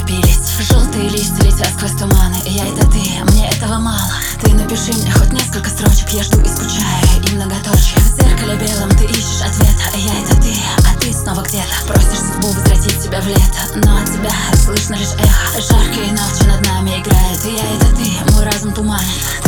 торопились. Желтые листья летят сквозь туманы. Я это ты, мне этого мало. Ты напиши мне хоть несколько строчек. Я жду и скучаю, и многоточие. В зеркале белом ты ищешь ответа. Я это ты, а ты снова где-то. Просишь судьбу возвратить тебя в лето, но от тебя слышно лишь эхо. Жаркие ночи над нами играют. И я это ты, мой разум туманит.